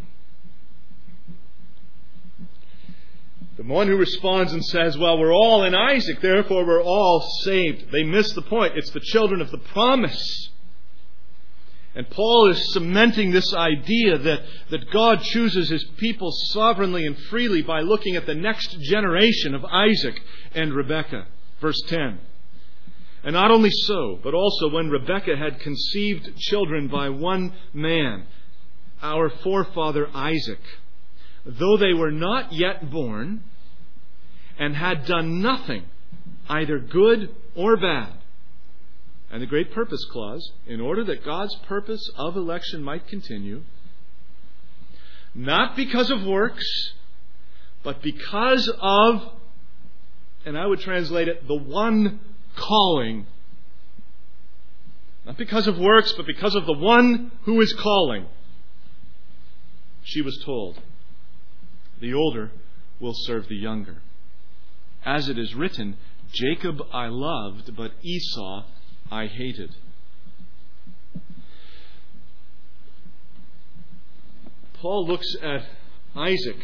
The one who responds and says, well, we're all in Isaac, therefore we're all saved. They miss the point. It's the children of the promise. And Paul is cementing this idea that God chooses His people sovereignly and freely by looking at the next generation of Isaac and Rebekah. Verse 10. And not only so, but also when Rebekah had conceived children by one man, our forefather Isaac, though they were not yet born and had done nothing, either good or bad. And the great purpose clause, in order that God's purpose of election might continue, not because of works, but because of, and I would translate it, the one calling. Not because of works, but because of the one who is calling. She was told, the older will serve the younger. As it is written, Jacob I loved, but Esau I hated. Paul looks at Isaac.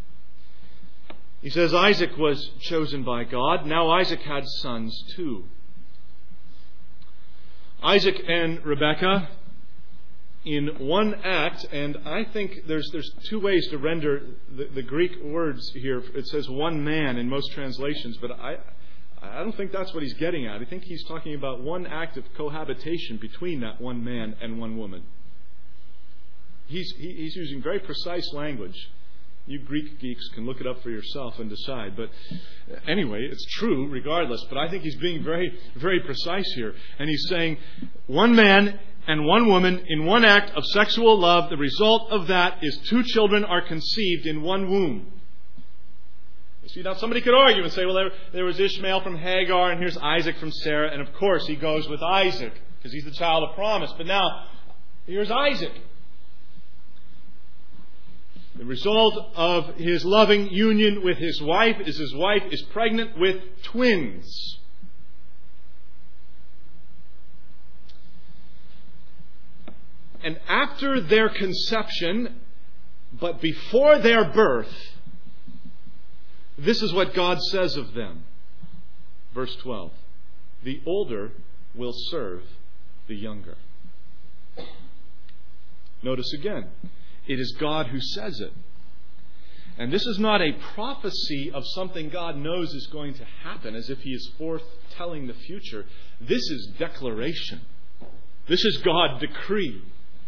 He says Isaac was chosen by God. Now Isaac had sons too. Isaac and Rebekah, in one act, and I think there's two ways to render the Greek words here. It says one man in most translations, but I don't think that's what he's getting at. I think he's talking about one act of cohabitation between that one man and one woman. He's using very precise language. You Greek geeks can look it up for yourself and decide. But anyway, it's true regardless. But I think he's being very, very precise here. And he's saying one man and one woman in one act of sexual love. The result of that is two children are conceived in one womb. You see, now somebody could argue and say, well, there was Ishmael from Hagar and here's Isaac from Sarah. And of course he goes with Isaac because he's the child of promise. But now, here's Isaac. The result of his loving union with his wife is pregnant with twins. And after their conception, but before their birth, this is what God says of them. Verse 12. The older will serve the younger. Notice again. It is God who says it. And this is not a prophecy of something God knows is going to happen as if He is foretelling the future. This is declaration. This is God decreeing.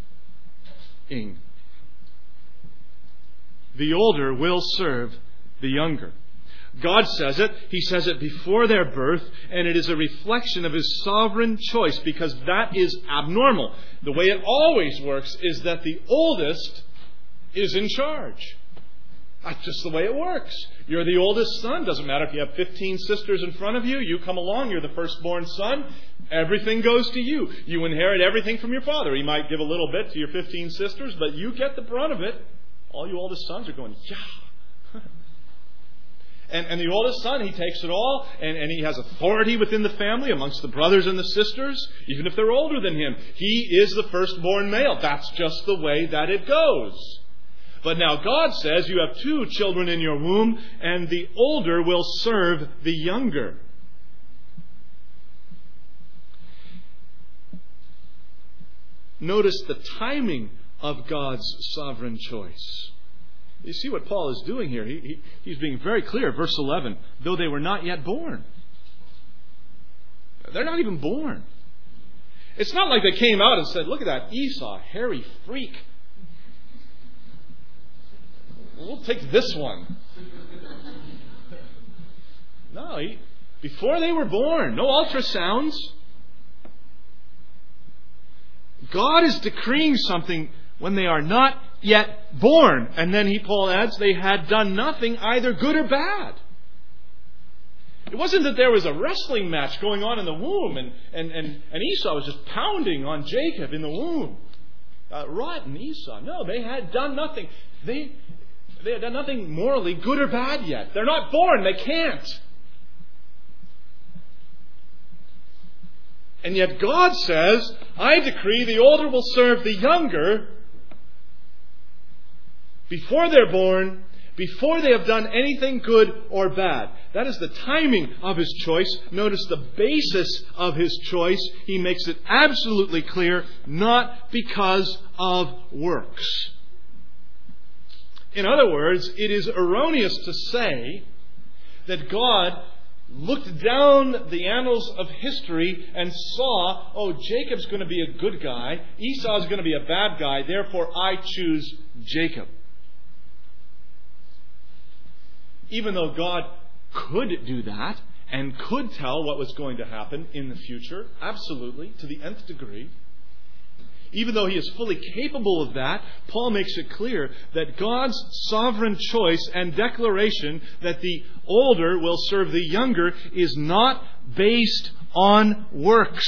The older will serve the younger. God says it. He says it before their birth, and it is a reflection of His sovereign choice because that is abnormal. The way it always works is that the oldest is in charge. That's just the way it works. You're the oldest son. Doesn't matter if you have 15 sisters in front of you. You come along. You're the firstborn son. Everything goes to you. You inherit everything from your father. He might give a little bit to your 15 sisters, but you get the brunt of it. All you oldest sons are going, yeah. And the oldest son, he takes it all, and he has authority within the family amongst the brothers and the sisters, even if they're older than him. He is the firstborn male. That's just the way that it goes. But now God says you have two children in your womb, and the older will serve the younger. Notice the timing of God's sovereign choice. You see what Paul is doing here. He's being very clear. Verse 11, though they were not yet born. They're not even born. It's not like they came out and said, look at that Esau, hairy freak. We'll take this one. No, before they were born, no ultrasounds. God is decreeing something when they are not yet born. And then Paul adds, they had done nothing either good or bad. It wasn't that there was a wrestling match going on in the womb and Esau was just pounding on Jacob in the womb. Rotten Esau. No, they had done nothing. They had done nothing morally good or bad yet. They're not born. They can't. And yet God says, I decree the older will serve the younger before they're born, before they have done anything good or bad. That is the timing of His choice. Notice the basis of His choice. He makes it absolutely clear, not because of works. In other words, it is erroneous to say that God looked down the annals of history and saw, Jacob's going to be a good guy, Esau's going to be a bad guy, therefore I choose Jacob. Even though God could do that and could tell what was going to happen in the future, absolutely, to the nth degree, even though He is fully capable of that, Paul makes it clear that God's sovereign choice and declaration that the older will serve the younger is not based on works.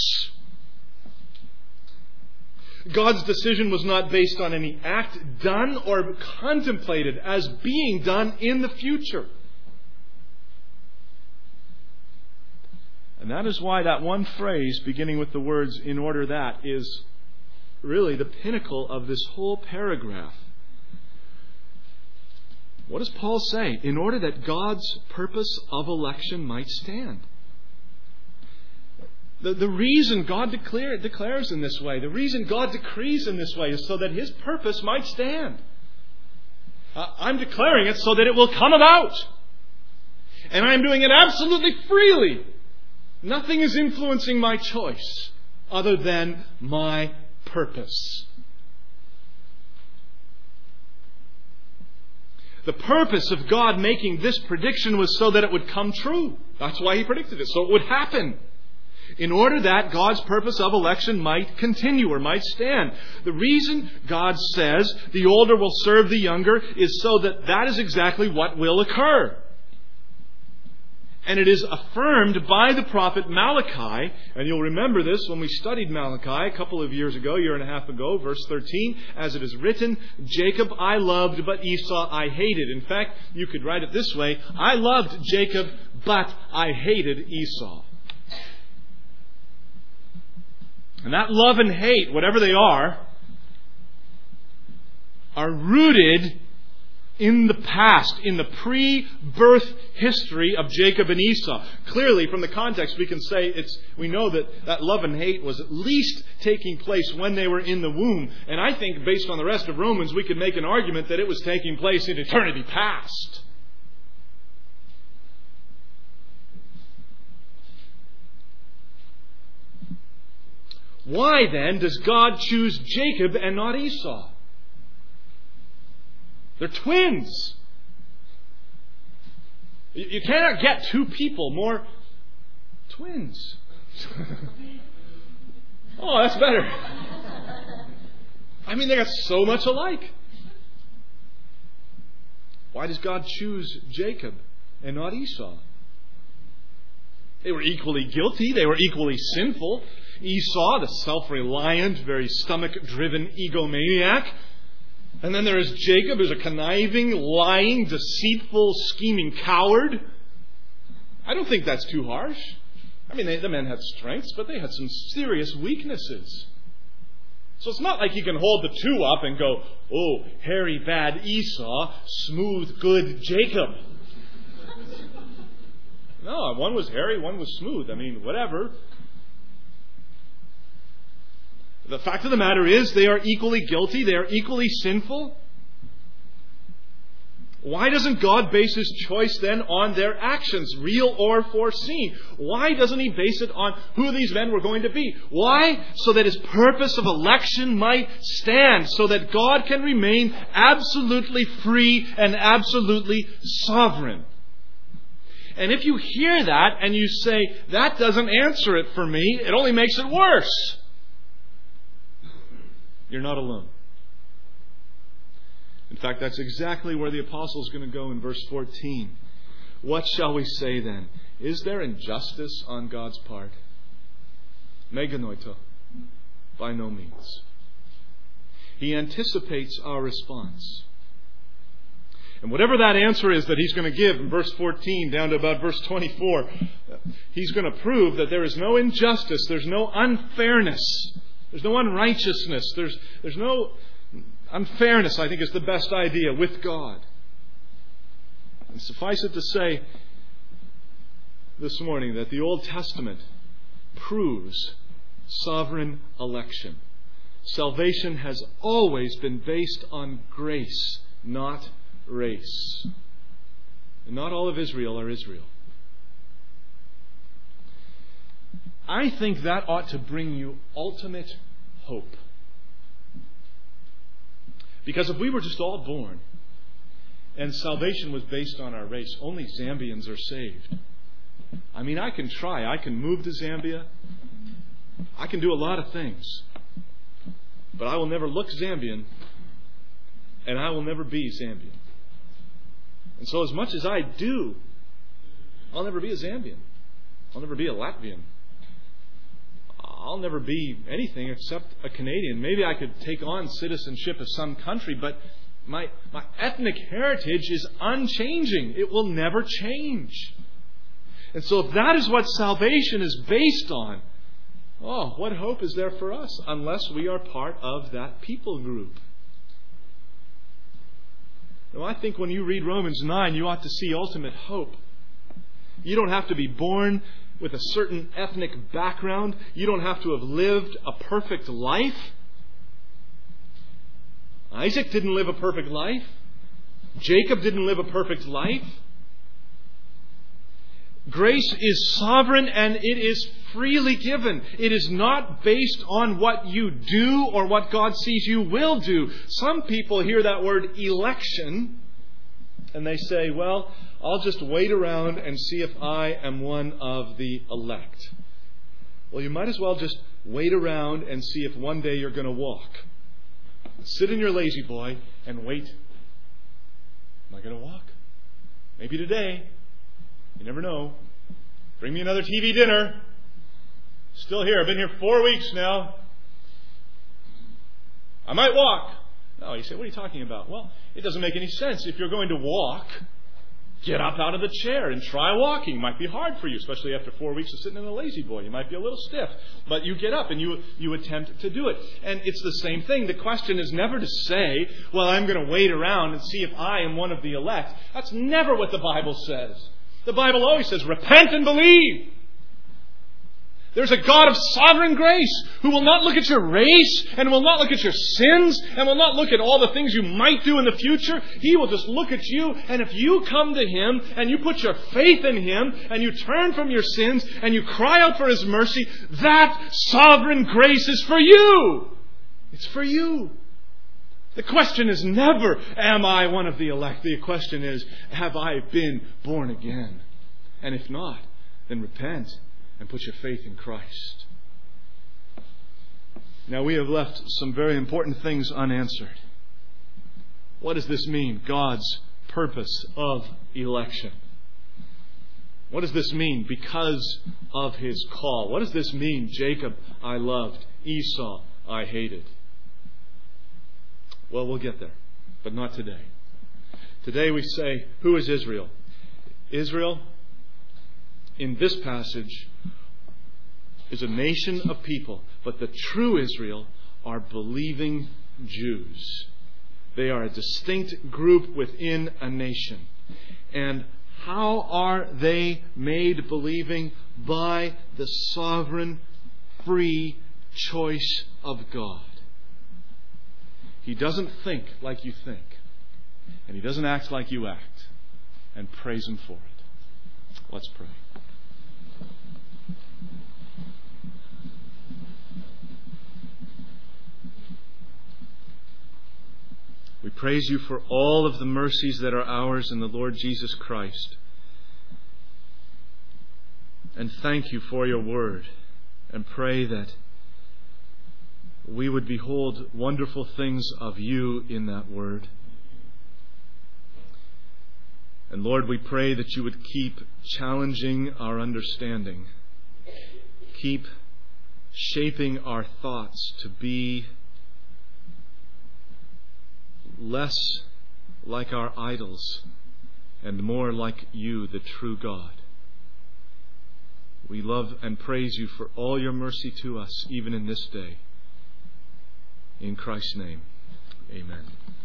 God's decision was not based on any act done or contemplated as being done in the future. And that is why that one phrase, beginning with the words, in order that, is really the pinnacle of this whole paragraph. What does Paul say? In order that God's purpose of election might stand. The reason God declares in this way, the reason God decrees in this way is so that His purpose might stand. I'm declaring it so that it will come about. And I'm doing it absolutely freely. Nothing is influencing my choice other than my purpose. The purpose of God making this prediction was so that it would come true. That's why He predicted it, so it would happen. In order that God's purpose of election might continue or might stand. The reason God says the older will serve the younger is so that that is exactly what will occur. And it is affirmed by the prophet Malachi. And you'll remember this when we studied Malachi a couple of years ago, year and a half ago, verse 13. As it is written, Jacob I loved, but Esau I hated. In fact, you could write it this way, I loved Jacob, but I hated Esau. And that love and hate, whatever they are rooted in the past, in the pre-birth history of Jacob and Esau. Clearly, from the context, we can say we know that love and hate was at least taking place when they were in the womb. And I think, based on the rest of Romans, we could make an argument that it was taking place in eternity past. Why then does God choose Jacob and not Esau? They're twins. You cannot get two people more twins. Oh, that's better. I mean, they got so much alike. Why does God choose Jacob and not Esau? They were equally guilty. They were equally sinful. Esau, the self-reliant, very stomach-driven egomaniac. And then there is Jacob, who's a conniving, lying, deceitful, scheming coward. I don't think that's too harsh. I mean, the men had strengths, but they had some serious weaknesses. So it's not like you can hold the two up and go, oh, hairy, bad Esau, smooth, good Jacob. No, one was hairy, one was smooth. I mean, whatever. The fact of the matter is they are equally guilty. They are equally sinful. Why doesn't God base His choice then on their actions, real or foreseen? Why doesn't He base it on who these men were going to be? Why? So that His purpose of election might stand, so that God can remain absolutely free and absolutely sovereign. And if you hear that and you say, that doesn't answer it for me, it only makes it worse, you're not alone. In fact, that's exactly where the apostle is going to go in verse 14. What shall we say then? Is there injustice on God's part? Meganoito. By no means. He anticipates our response. And whatever that answer is that he's going to give in verse 14 down to about verse 24, he's going to prove that there is no injustice, there's no unfairness, there's no unrighteousness, there's no unfairness, I think, is the best idea with God. And suffice it to say this morning that the Old Testament proves sovereign election. Salvation has always been based on grace, not race. And not all of Israel are Israel. I think that ought to bring you ultimate hope. Because if we were just all born and salvation was based on our race, only Zambians are saved. I mean, I can try. I can move to Zambia. I can do a lot of things. But I will never look Zambian, and I will never be Zambian. And so as much as I do, I'll never be a Zambian. I'll never be a Latvian. I'll never be anything except a Canadian. Maybe I could take on citizenship of some country, but my ethnic heritage is unchanging. It will never change. And so if that is what salvation is based on, what hope is there for us unless we are part of that people group? Now, I think when you read Romans 9, you ought to see ultimate hope. You don't have to be born with a certain ethnic background. You don't have to have lived a perfect life. Isaac didn't live a perfect life. Jacob didn't live a perfect life. Grace is sovereign and it is freely given. It is not based on what you do or what God sees you will do. Some people hear that word election and they say, well, I'll just wait around and see if I am one of the elect. Well, you might as well just wait around and see if one day you're going to walk. Sit in your lazy boy and wait. Am I going to walk? Maybe today. You never know. Bring me another TV dinner. Still here. I've been here 4 weeks now. I might walk. No, you say, what are you talking about? Well, it doesn't make any sense. If you're going to walk, get up out of the chair and try walking. It might be hard for you, especially after 4 weeks of sitting in a lazy boy. You might be a little stiff. But you get up and you attempt to do it. And it's the same thing. The question is never to say, well, I'm going to wait around and see if I am one of the elect. That's never what the Bible says. The Bible always says, repent and believe. There's a God of sovereign grace who will not look at your race and will not look at your sins and will not look at all the things you might do in the future. He will just look at you, and if you come to Him and you put your faith in Him and you turn from your sins and you cry out for His mercy, that sovereign grace is for you. It's for you. The question is never, am I one of the elect? The question is, have I been born again? And if not, then repent and put your faith in Christ. Now, we have left some very important things unanswered. What does this mean? God's purpose of election. What does this mean? Because of His call. What does this mean? Jacob I loved, Esau I hated. Well, we'll get there, but not today. Today we say, who is Israel? Israel, in this passage, is a nation of people, but the true Israel are believing Jews. They are a distinct group within a nation. And how are they made believing? By the sovereign, free choice of God. He doesn't think like you think. And He doesn't act like you act. And praise Him for it. Let's pray. We praise You for all of the mercies that are ours in the Lord Jesus Christ. And thank You for Your Word. And pray that we would behold wonderful things of You in that Word. And Lord, we pray that You would keep challenging our understanding. Keep shaping our thoughts to be less like our idols and more like You, the true God. We love and praise You for all Your mercy to us, even in this day. In Christ's name, amen.